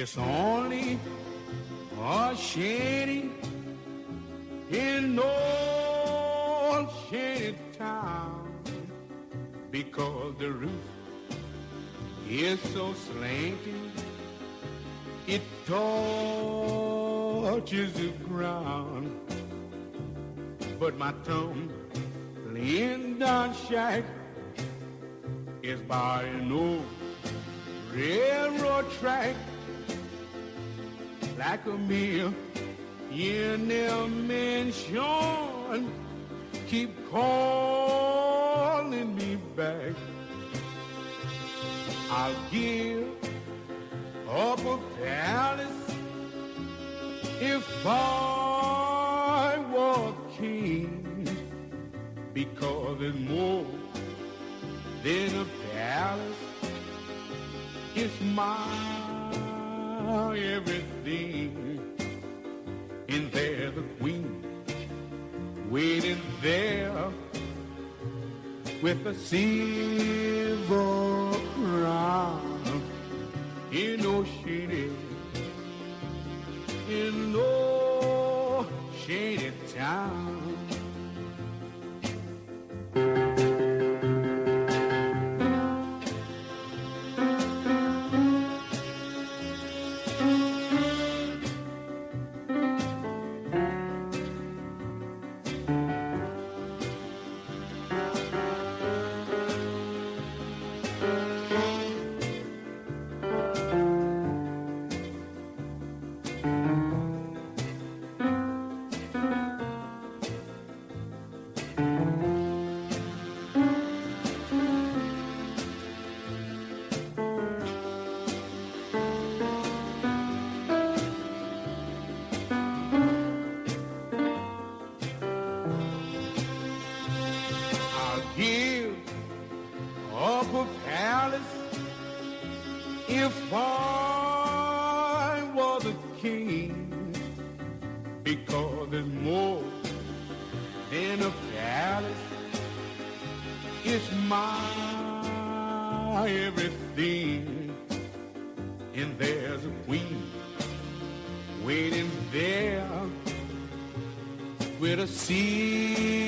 It's only a shanty in old shanty town, because the roof is so slanty it touches the ground. But my tumbling down shack is by an old railroad track, like a meal in a mansion. Keep calling me back. I'll give up a palace if I were king, because it's more than a palace. It's my everything. And there's a queen waiting there with a silver crown in no shady, in no shady town. Give up a palace if I was a king, because there's more than a palace. It's my everything. And there's a queen waiting there with a silver